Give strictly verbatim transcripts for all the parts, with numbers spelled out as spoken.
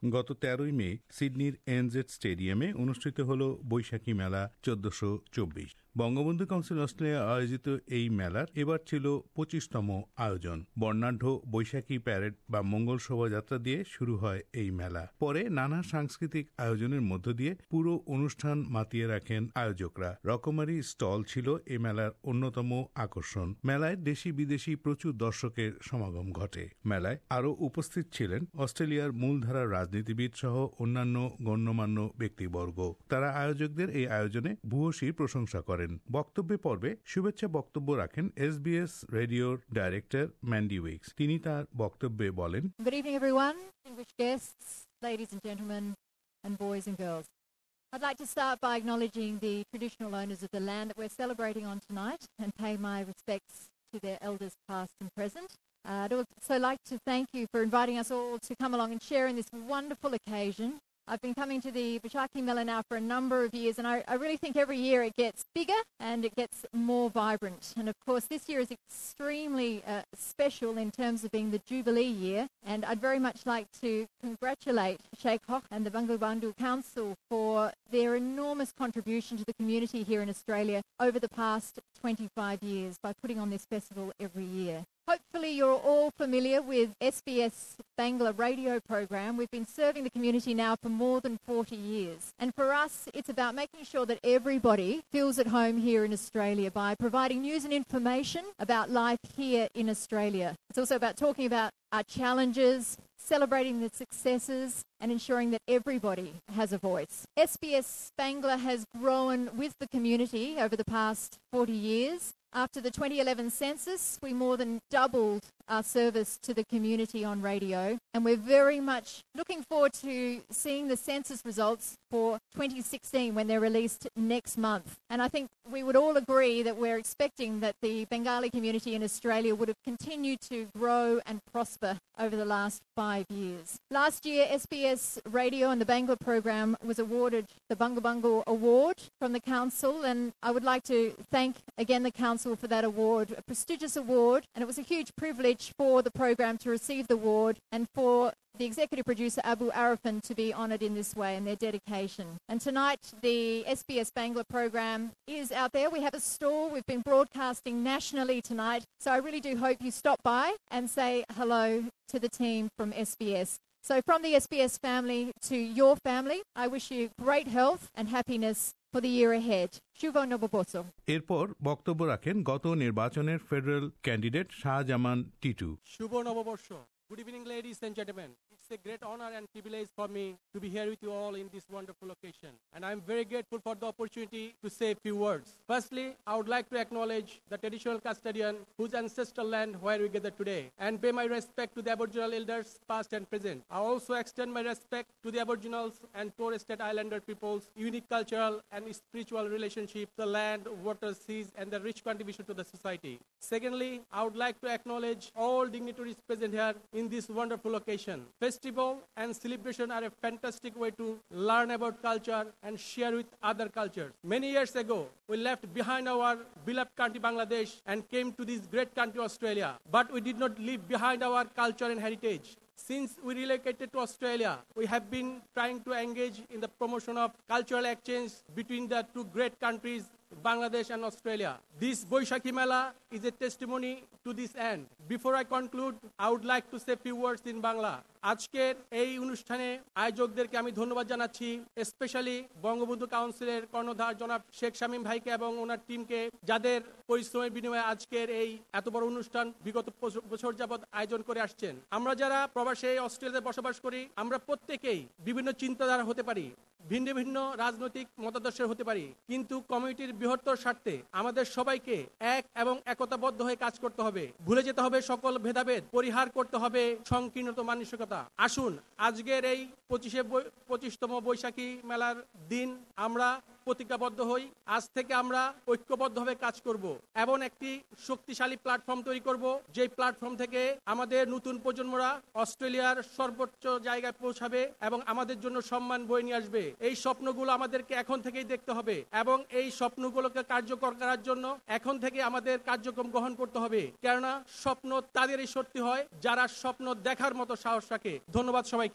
গত তেরোই মে সিডনির এনজেড স্টেডিয়ামে অনুষ্ঠিত হল বৈশাখী মেলা চোদ্দশো চব্বিশ। বঙ্গবন্ধু কাউন্সিল অস্ট্রেলিয়া আয়োজিত এই মেলার এবার ছিল পঁচিশতম আয়োজন। বর্ণাঢ্য বৈশাখী প্যারেড বা মঙ্গল শোভাযাত্রা দিয়ে শুরু হয় এই মেলা। পরে নানা সাংস্কৃতিক আয়োজনের মধ্য দিয়ে পুরো অনুষ্ঠান মাতিয়ে রাখেন আয়োজকরা। রকমারি স্টল ছিল এ মেলার অন্যতম আকর্ষণ। মেলায় দেশি বিদেশি প্রচুর দর্শকের সমাগম ঘটে। মেলায় আরও উপস্থিত ছিলেন অস্ট্রেলিয়ার মূলধারার রাজনীতিবিদ সহ অন্যান্য গণ্যমান্য ব্যক্তিবর্গ। তারা আয়োজকদের এই আয়োজনে ভূয়সী প্রশংসা করেন। বক্তব্যে পর্বে শুভেচ্ছা বক্তব্য রাখেন এসবিএস রেডিওর ডাইরেক্টর ম্যান্ডি উইকস। তিনি তার বক্তব্যে বলেন, Good evening everyone, distinguished guests, ladies and gentlemen, and boys and girls. I'd like to start by acknowledging the traditional owners of the land that we're celebrating on tonight and pay my respects to their elders past and present. Uh, I'd also like to thank you for inviting us all to come along and share in this wonderful occasion. I've been coming to the Vaishakhi Mela now for a number of years, and I, I really think every year it gets bigger and it gets more vibrant. And of course this year is extremely uh, special in terms of being the Jubilee year, and I'd very much like to congratulate Sheikh Hock and the Bangabandhu Council for their enormous contribution to the community here in Australia over the past twenty-five years by putting on this festival every year. Hopefully you're all familiar with S B S Bangla radio program. We've been serving the community now for more than forty years. And for us, it's about making sure that everybody feels at home here in Australia by providing news and information about life here in Australia. It's also about talking about our challenges, celebrating the successes, and ensuring that everybody has a voice. S B S Bangla has grown with the community over the past forty years. After the twenty eleven census, we more than doubled our service to the community on radio, and we're very much looking forward to seeing the census results for twenty sixteen when they're released next month. And I think we would all agree that we're expecting that the Bengali community in Australia would have continued to grow and prosper over the last five years. Last year, S B S Radio and the Bangla program was awarded the Bangabandhu Award from the Council, and I would like to thank again the Council for that award, a prestigious award, and it was a huge privilege for the program to receive the award and for the executive producer Abu Arafin to be honoured in this way and their dedication. And tonight the S B S Bangla program is out there. We have a stall. We've been broadcasting nationally tonight, so I really do hope you stop by and say hello to the team from S B S. So from the S B S family to your family, I wish you great health and happiness for the year ahead. Shubho Noboboso. এরপর বক্তব্য রাখেন গত নির্বাচনের federal candidate Shahjaman Titu. শুভ নববর্ষ। Good evening, ladies and gentlemen. It's a great honor and privilege for me to be here with you all in this wonderful occasion. And I'm very grateful for the opportunity to say a few words. Firstly, I would like to acknowledge the traditional custodian whose ancestral land where we gather today, and pay my respect to the Aboriginal elders past and present. I also extend my respect to the Aboriginals and Torres Strait Islander people's unique cultural and spiritual relationship, the land, water, seas, and their rich contribution to the society. Secondly, I would like to acknowledge all dignitaries present here in this wonderful occasion. Festival and celebration are a fantastic way to learn about culture and share with other cultures. Many years ago, we left behind our beloved country Bangladesh and came to this great country Australia. But we did not leave behind our culture and heritage. Since we relocated to Australia, we have been trying to engage in the promotion of cultural exchange between the two great countries, Bangladesh and Australia. This Boishakhi Mela is a testimony to this end. Before I conclude, I would like to say a few words in Bangla. আজকের এই অনুষ্ঠানে আয়োজকদেরকে আমি ধন্যবাদ জানাচ্ছি, specially Bangabandhu কাউন্সিলের কর্ণধার জনাব শেখ শামীম ভাইকে এবং ওনার টিমকে, যাদের পরিশ্রমের বিনিময়ে আজকের এই এত বড় অনুষ্ঠান বিগত বছর যাবৎ আয়োজন করে আসছেন। আমরা যারা প্রবাসে অস্ট্রেলিয়াতে বসবাস করি, আমরা প্রত্যেকেই বিভিন্ন চিন্তাধারা হতে পারি, ভিন্ন ভিন্ন রাজনৈতিক মতাদর্শের হতে পারি, কিন্তু কমিউনিটির বৃহত্তর স্বার্থে আমাদের সবাইকে এক এবং একতাবদ্ধ হয়ে কাজ করতে হবে। ভুলে যেতে হবে সকল ভেদাভেদ, পরিহার করতে হবে সংকীর্ণতা মানসিকতা। আসুন আজকের এই পঁচিশে পঁচিশতম বৈশাখী মেলার দিন আমরা প্রতিজ্ঞাবদ্ধ হই, আজ থেকে আমরা ঐক্যবদ্ধভাবে কাজ করব এবং একটি শক্তিশালী প্ল্যাটফর্ম তৈরি করব, যে প্ল্যাটফর্ম থেকে আমাদের নতুন প্রজন্মরা অস্ট্রেলিয়ার সর্বোচ্চ জায়গায় পৌঁছাবে এবং আমাদের জন্য সম্মান বয়ে নিয়ে আসবে। এই স্বপ্নগুলো আমাদেরকে এখন থেকেই দেখতে হবে এবং এই স্বপ্নগুলোকে কার্যকর করার জন্য এখন থেকে আমাদের কার্যক্রম গ্রহণ করতে হবে, কেননা স্বপ্ন তাদেরই সত্যি হয় যারা স্বপ্ন দেখার মতো সাহস রাখে। ধন্যবাদ সবাইকে।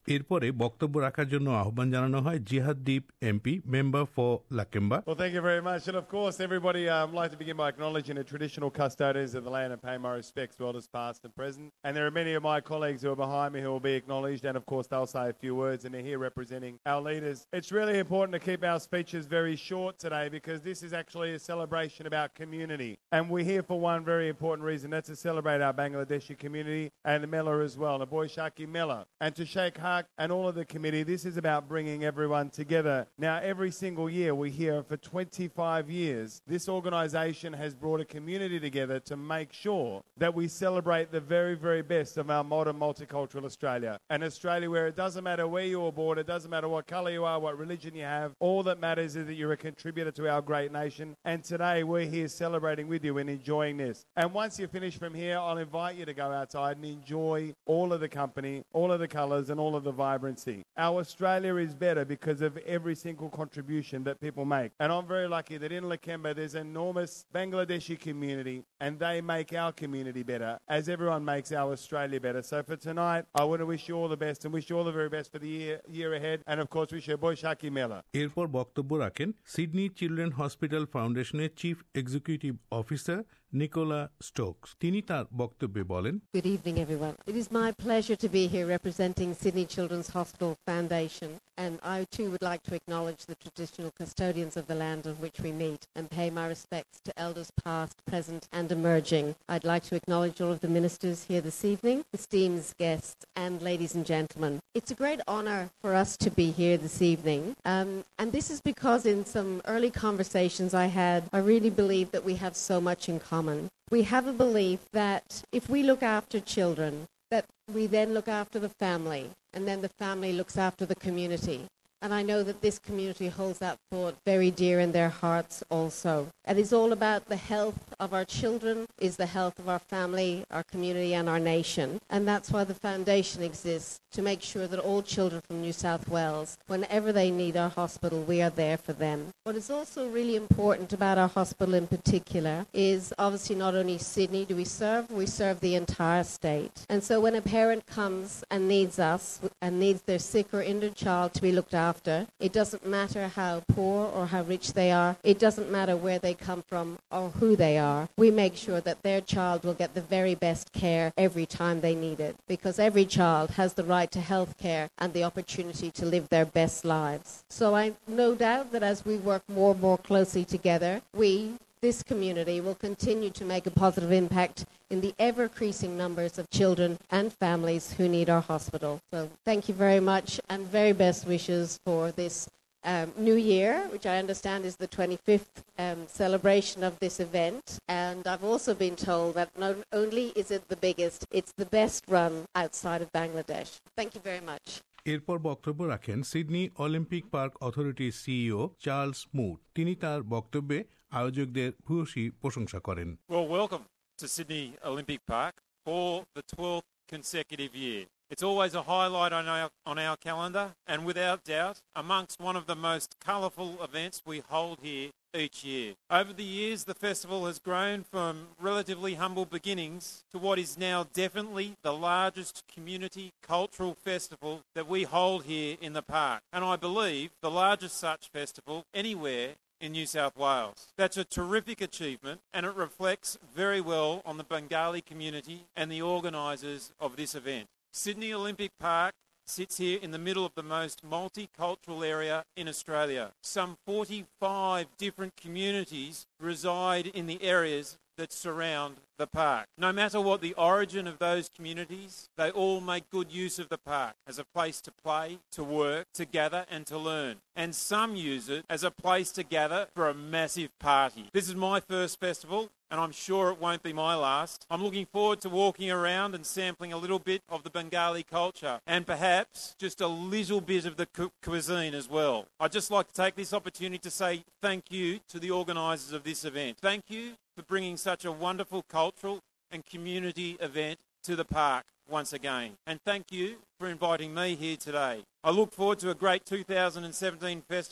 এরপরে বক্তব্য রাখার জন্য আহ্বান জানানো হয় Jihad Dib MP member for Lakemba. Well, thank you very much. And of course, everybody, uh, I'd like to begin by acknowledging the traditional custodians of the land and pay my respects to elders past and present. And there are many of my colleagues who are behind me who will be acknowledged. And of course, they'll say a few words and they're here representing our leaders. It's really important to keep our speeches very short today because this is actually a celebration about community. And we're here for one very important reason. That's to celebrate our Bangladeshi community and the Mela as well, the Boishaki Mela. And to Sheikh Haq and all of the committee, this is about bringing everyone together. Now, every single year we hear for twenty-five years, this organisation has brought a community together to make sure that we celebrate the very, very best of our modern multicultural Australia. An Australia where it doesn't matter where you were born, it doesn't matter what colour you are, what religion you have, all that matters is that you're a contributor to our great nation. And today we're here celebrating with you and enjoying this. And once you finish from here, I'll invite you to go outside and enjoy all of the company, all of the colours and all of the vibrancy. Our Australia is better because of every single contribution that people make. And I'm very lucky that in Lakemba there's an enormous Bangladeshi community and they make our community better as everyone makes our Australia better. So for tonight, I want to wish you all the best and wish you all the very best for the year, year ahead. And of course, wish you Boishaki Mela. এরপর বক্তব্য রাখেন Sydney children hospital ফাউন্ডেশনের chief executive officer Nicola Stokes. তিনি তার বক্তব্যে বলেন, Good evening, everyone. It is my pleasure to be here representing Sydney Children's Hospital Foundation, and I too would like to acknowledge the traditional custodians of the land on which we meet and pay my respects to elders past, present and emerging. I'd like to acknowledge all of the ministers here this evening, esteemed guests and ladies and gentlemen. It's a great honour for us to be here this evening, um, and this is because in some early conversations I had, I really believe that we have so much in common. We have a belief that if we look after children, that we then look after the family, and then the family looks after the community. And I know that this community holds that thought very dear in their hearts also. It is all about the health of our children, is the health of our family, our community and our nation. And that's why the foundation exists, to make sure that all children from New South Wales, whenever they need our hospital, we are there for them. What is also really important about our hospital in particular is obviously not only Sydney do we serve, we serve the entire state. And so when a parent comes and needs us and needs their sick or injured child to be looked after, After. It doesn't matter how poor or how rich they are. It doesn't matter where they come from or who they are. We make sure that their child will get the very best care every time they need it, because every child has the right to health care and the opportunity to live their best lives. So I no doubt that as we work more and more closely together, we, this community, will continue to make a positive impact in the ever-increasing numbers of children and families who need our hospital. So thank you very much and very best wishes for this um, new year, which I understand is the twenty-fifth um, celebration of this event. And I've also been told that not only is it the biggest, it's the best run outside of Bangladesh. Thank you very much. এরপর বক্তব্য রাখেন Sydney Olympic Park অথরিটির CEO Charles Moore. তিনি তার বক্তব্যে আয়োজকদের ভূয়সী প্রশংসা করেন। Well, welcome to Sydney Olympic Park for the twelfth consecutive year. It's always a highlight on our, on our calendar, and without doubt, amongst one of the most colourful events we hold here each year. Over the years, the festival has grown from relatively humble beginnings to what is now definitely the largest community cultural festival that we hold here in the park, and I believe the largest such festival anywhere in New South Wales. That's a terrific achievement, and it reflects very well on the Bengali community and the organisers of this event. Sydney Olympic Park sits here in the middle of the most multicultural area in Australia. Some forty-five different communities reside in the areas that surround the park. No matter what the origin of those communities, they all make good use of the park as a place to play, to work, to gather and to learn. And some use it as a place to gather for a massive party. This is my first festival, and I'm sure it won't be my last. I'm looking forward to walking around and sampling a little bit of the Bengali culture and perhaps just a little bit of the cu- cuisine as well. I'd just like to take this opportunity to say thank you to the organisers of this event. Thank you for bringing such a wonderful cultural and community event to the park once again. And thank you for inviting me here today. I look forward to a great two thousand seventeen festival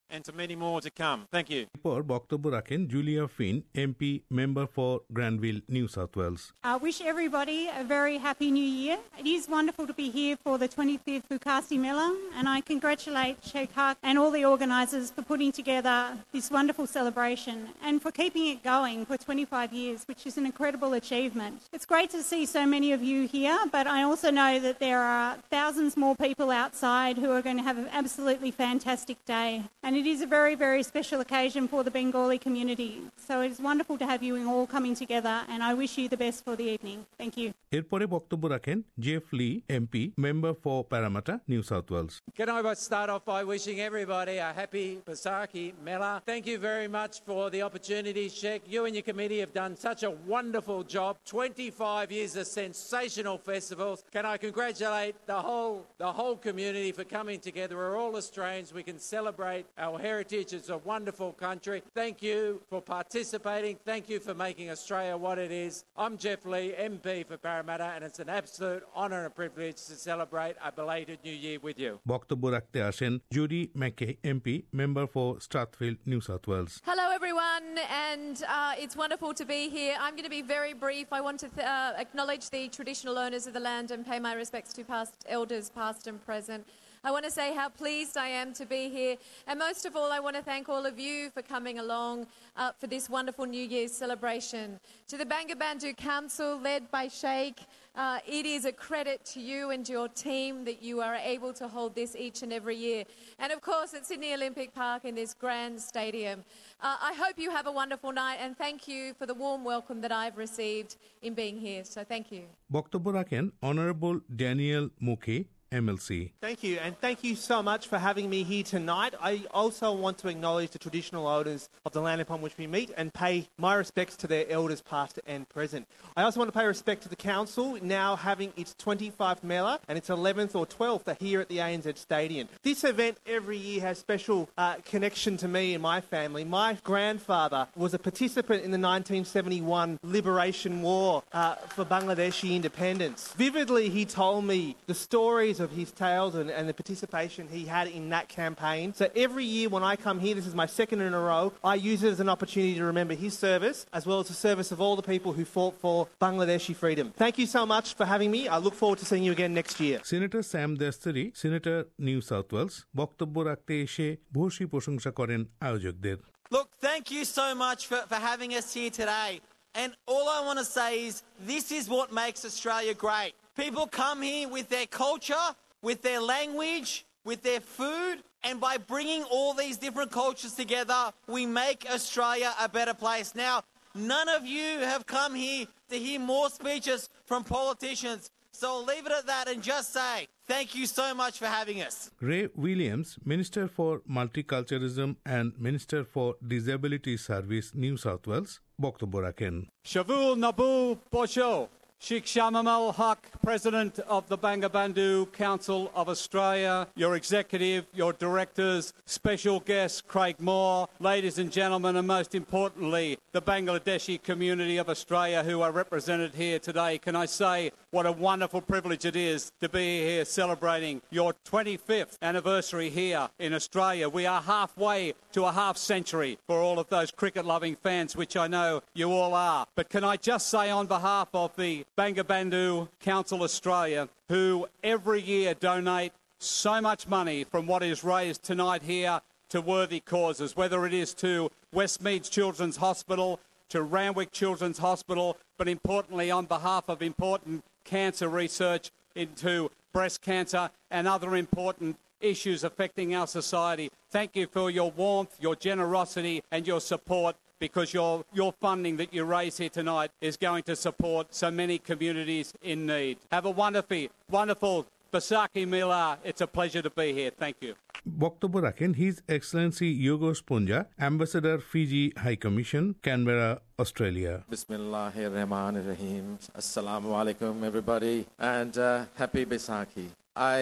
and to many more to come. Thank you. এরপর বক্তব্য রাখেন Julia Finn, MP, member for Granville, New South Wales. I wish everybody a very happy new year. It is wonderful to be here for the twenty-fifth Bukasi Mela, and I congratulate Sheikh Haq and all the organisers for putting together this wonderful celebration and for keeping it going for twenty-five years, which is an incredible achievement. It's great to see so many of you here, but I also know that there are thousands more people outside who are going to have an absolutely fantastic day. And it is a very, very special occasion for the Bengali community. So it's wonderful to have you all coming together, and I wish you the best for the evening. Thank you. এরপরে বক্তব্য রাখেন Geoff Lee, MP, member for Parramatta, New South Wales. Can I start off by wishing everybody a happy Baisakhi Mela. Thank you very much for the opportunity, Sheikh. You and your committee have done such a wonderful job. twenty-five years of sensational festivals. Can I congratulate the whole the whole community for coming together. We're all Australians. We can celebrate our heritage. It's a wonderful country. Thank you for participating. Thank you for making Australia what it is. I'm Jeff Lee, M P for Parramatta, and it's an absolute honour and privilege to celebrate a belated New Year with you. বক্তব্য রাখতে আসেন Jodi McKay, MP, member for Strathfield, New South Wales. Hello everyone, and uh, it's wonderful to be here. I'm going to be very brief. I want to th- uh, acknowledge the traditional owners of the land and pay my respects to past elders, past and present. I want to say how pleased I am to be here, and most of all I want to thank all of you for coming along uh, for this wonderful New Year's celebration. To the Bangabandhu Council led by Sheikh, uh, it is a credit to you and your team that you are able to hold this each and every year. And of course at Sydney Olympic Park in this grand stadium. Uh, I hope you have a wonderful night, and thank you for the warm welcome that I've received in being here. So thank you. বক্তব্য রাখেন honourable Daniel Mookhey, M L C. Thank you, and thank you so much for having me here tonight. I also want to acknowledge the traditional owners of the land upon which we meet and pay my respects to their elders past and present. I also want to pay respect to the council now having its twenty-fifth Mela and its eleventh or twelfth here at the A N Z Stadium. This event every year has special uh, connection to me and my family. My grandfather was a participant in the nineteen seventy-one Liberation War uh, for Bangladeshi independence. Vividly, he told me the stories of his tales and, and the participation he had in that campaign. So every year when I come here, this is my second in a row, I use it as an opportunity to remember his service as well as the service of all the people who fought for Bangladeshi freedom. Thank you so much for having me. I look forward to seeing you again next year. Senator Sam Dastyari, senator, New South Wales, বক্তব্য রাখতে এসে ভূয়সী প্রশংসা করেন আয়োজকদের। Look, thank you so much for, for having us here today. And all I want to say is this is what makes Australia great. People come here with their culture, with their language, with their food, and by bringing all these different cultures together, we make Australia a better place. Now, none of you have come here to hear more speeches from politicians, so I'll leave it at that and just say thank you so much for having us. Ray Williams, Minister for Multiculturalism and Minister for Disability Service, New South Wales, বক্তব্য রাখেন। Shavul Nabu Bosho, Sheikh Shamamal Haq, President of the Bangabandhu Council of Australia, your executive, your directors, special guest Craig Moore, ladies and gentlemen, and most importantly, the Bangladeshi community of Australia who are represented here today. Can I say what a wonderful privilege it is to be here celebrating your twenty-fifth anniversary here in Australia. We are halfway to a half century for all of those cricket-loving fans, which I know you all are. But can I just say on behalf of the Bangabandhu Council Australia, who every year donate so much money from what is raised tonight here to worthy causes, whether it is to Westmeads Children's Hospital, to Randwick Children's Hospital, but importantly on behalf of important cancer research into breast cancer and other important issues affecting our society. Thank you for your warmth, your generosity and your support, because your, your funding that you raise here tonight is going to support so many communities in need. Have a wonderful, wonderful Baisakhi Mela. It's a pleasure to be here. Thank you. বক্তব্য রাখেন his excellency Yogesh Punja, ambassador, Fiji high commission, Canberra, Australia. Bismillahir Rahmanir Rahim. Assalamu alaikum, everybody, and uh, happy Baisakhi. I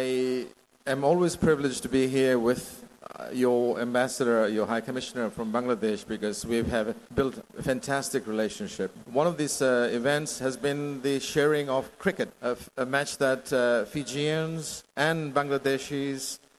am always privileged to be here with uh, your ambassador, your high commissioner from Bangladesh, because we have built a fantastic relationship. One of these uh, events has been the sharing of cricket, a, a match that uh, Fijians and Bangladeshis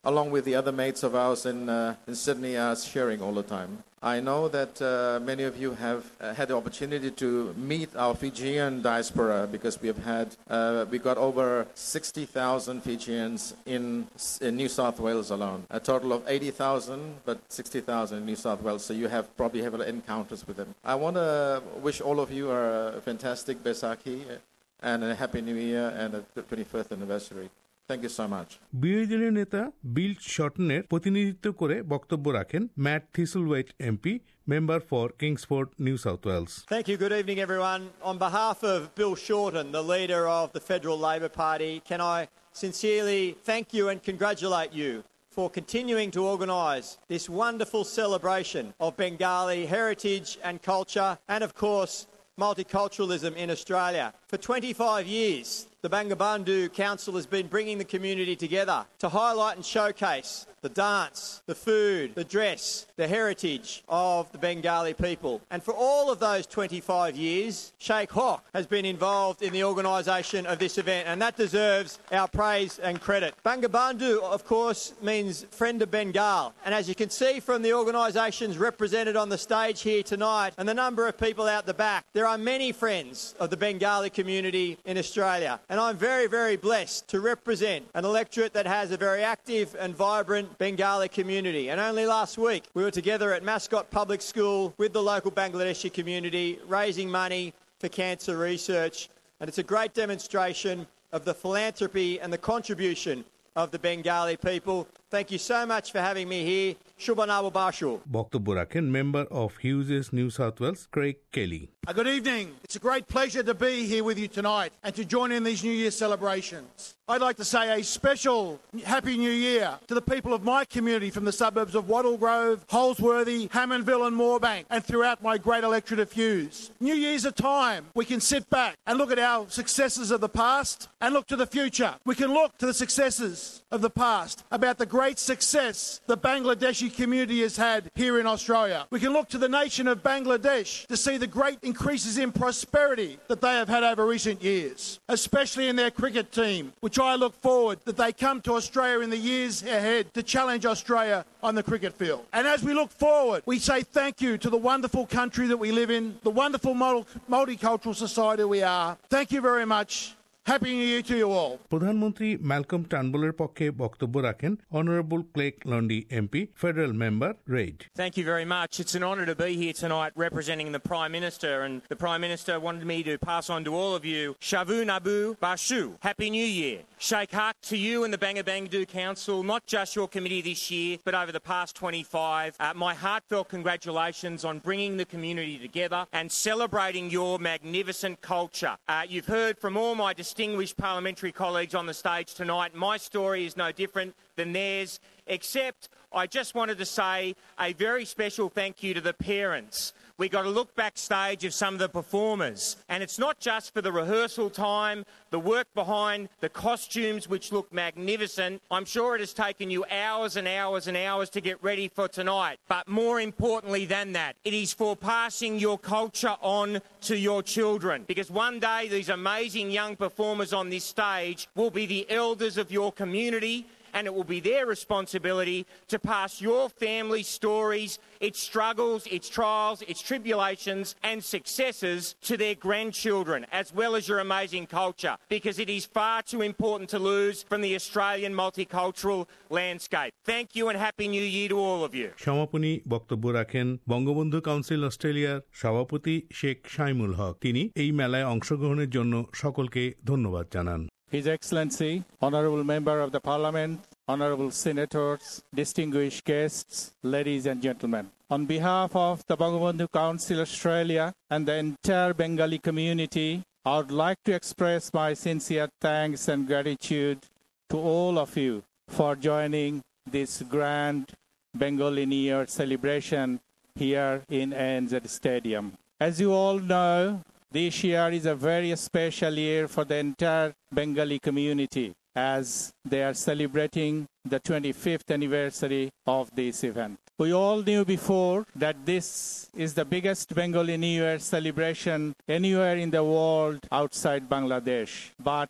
along with the other mates of ours in, uh, in Sydney, are sharing all the time. I know that uh, many of you have uh, had the opportunity to meet our Fijian diaspora because we have had, uh, we got over sixty thousand Fijians in, in New South Wales alone. A total of eighty thousand, but sixty thousand in New South Wales. So you have probably have encounters with them. I want to wish all of you a fantastic Baisakhi and a Happy New Year and a twenty-fifth anniversary. Thank you so much. বিরোধী দলীয় নেতা বিল শর্টনের প্রতিনিধিত্ব করে বক্তব্য রাখেন Matt Thistlethwaite MP, member for Kingsford, New South Wales. Thank you. Good evening, everyone. On behalf of Bill Shorten, the leader of the Federal Labor Party, can I sincerely thank you and congratulate you for continuing to organise this wonderful celebration of Bengali heritage and culture and, of course, multiculturalism in Australia. For twenty-five years, the Bangabandhu Council has been bringing the community together to highlight and showcase the dance, the food, the dress, the heritage of the Bengali people. And for all of those twenty-five years, Sheikh Hawk has been involved in the organisation of this event, and that deserves our praise and credit. Bangabandhu, of course, means friend of Bengal. And as you can see from the organisations represented on the stage here tonight and the number of people out the back, there are many friends of the Bengali community in Australia. And I'm very, very blessed to represent an electorate that has a very active and vibrant Bengali community. And only last week we were together at Mascot Public School with the local Bangladeshi community raising money for cancer research. And it's a great demonstration of the philanthropy and the contribution of the Bengali people. Thank you so much for having me here. Shubhanabu Bashu. বক্তব্য রাখেন member of Hughes, New South Wales, Craig Kelly. Uh, good evening. It's a great pleasure to be here with you tonight and to join in these New Year celebrations. I'd like to say a special Happy New Year to the people of my community from the suburbs of Wattle Grove, Holsworthy, Hammondville and Moorebank, and throughout my great electorate of Hughes. New Year's a time we can sit back and look at our successes of the past and look to the future. We can look to the successes of the past about the great success the Bangladeshi community has had here in Australia. We can look to the nation of Bangladesh to see the great increases in prosperity that they have had over recent years, especially in their cricket team, which I look forward that they come to Australia in the years ahead to challenge Australia on the cricket field. And as we look forward, we say thank you to the wonderful country that we live in, the wonderful multicultural society we are. Thank you very much. Happy New Year to you all. প্রধানমন্ত্রী Malcolm টার্নবুলের পক্ষে বক্তব্য রাখেন honourable Craig Laundy MP, federal member, Reid. Thank you very much. It's an honour to be here tonight representing the Prime Minister, and the Prime Minister wanted me to pass on to all of you Shavu Nabu Bashu. Happy New Year. Sheikh Haq, to you and the Bangabandhu Council, not just your committee this year, but over the past twenty-five, uh, my heartfelt congratulations on bringing the community together and celebrating your magnificent culture. Uh, you've heard from all my distinguished parliamentary colleagues on the stage tonight. My story is no different than theirs, except I just wanted to say a very special thank you to the parents. We got to look backstage of some of the performers, and it's not just for the rehearsal time, the work behind the costumes, which look magnificent. I'm sure it has taken you hours and hours and hours to get ready for tonight, but more importantly than that, it is for passing your culture on to your children, because one day these amazing young performers on this stage will be the elders of your community, and it will be their responsibility to pass your family's stories, its struggles, its trials, its tribulations and successes to their grandchildren, as well as your amazing culture, because it is far too important to lose from the Australian multicultural landscape. Thank you and Happy New Year to all of you. সমাপনী বক্তব্য রাখেন Bangabandhu council অস্ট্রেলিয়ার সভাপতি শেখ শাইমুল হক। তিনি এই মেলায় অংশগ্রহণের জন্য সকলকে ধন্যবাদ জানান। His Excellency, Honourable Member of the Parliament, Honourable Senators, distinguished guests, ladies and gentlemen. On behalf of the Bangabandhu Council Australia and the entire Bengali community, I would like to express my sincere thanks and gratitude to all of you for joining this grand Bengali New Year celebration here in A N Z Stadium. As you all know, this year is a very special year for the entire Bengali community as they are celebrating the twenty-fifth anniversary of this event. We all knew before that this is the biggest Bengali New Year celebration anywhere in the world outside Bangladesh. But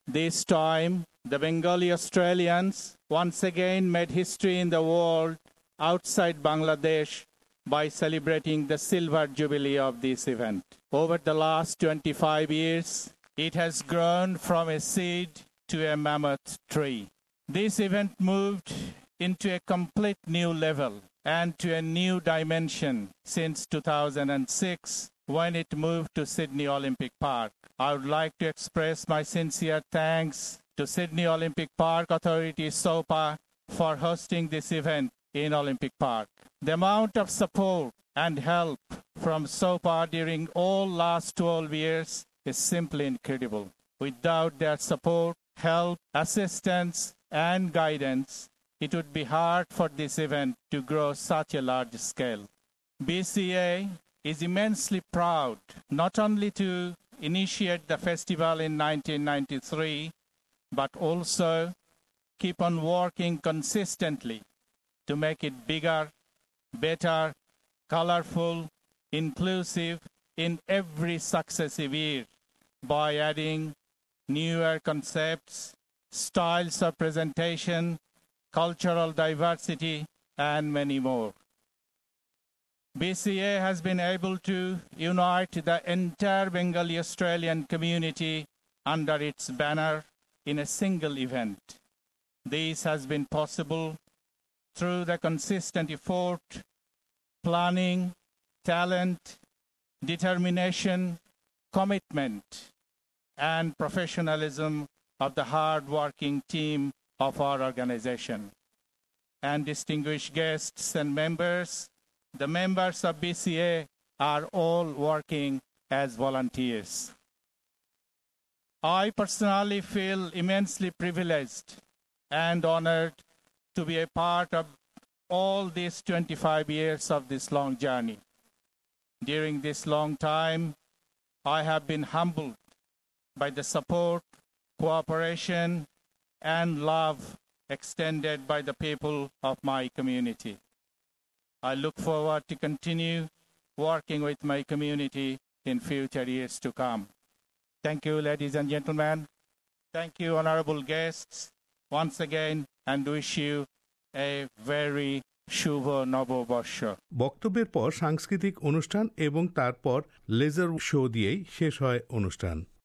This time, the Bengali Australians once again made history in the world outside Bangladesh by celebrating the silver jubilee of this event. Over the last twenty-five years, it has grown from a seed to a mammoth tree. This event moved into a complete new level and to a new dimension since two thousand six, when it moved to Sydney Olympic Park. I would like to express my sincere thanks to Sydney Olympic Park Authority, SOPA, for hosting this event in Olympic Park. The amount of support and help from SOPA during all last twelve years is simply incredible. Without their support, help, assistance, and guidance, it would be hard for this event to grow such a large scale. B C A is immensely proud not only to initiate the festival in nineteen ninety-three, but also keep on working consistently to make it bigger, better, colorful, inclusive in every successive year by adding newer concepts, styles of presentation, cultural diversity, and many more. B C A has been able to unite the entire Bengali Australian community under its banner in a single event. This has been possible through the consistent effort, planning, talent, determination, commitment, and professionalism of the hard-working team of our organization. And distinguished guests and members, the members of B C A are all working as volunteers. I personally feel immensely privileged and honored to be a part of all these twenty-five years of this long journey. During this long time, I have been humbled by the support, cooperation, and love extended by the people of my community. I look forward to continue working with my community in future years to come. Thank you, ladies and gentlemen. Thank you, honorable guests, once again, and wish you a very শুভ নববর্ষ। বক্তব্যের পর সাংস্কৃতিক অনুষ্ঠান এবং তারপর laser show দিয়েই শেষ হয় অনুষ্ঠান।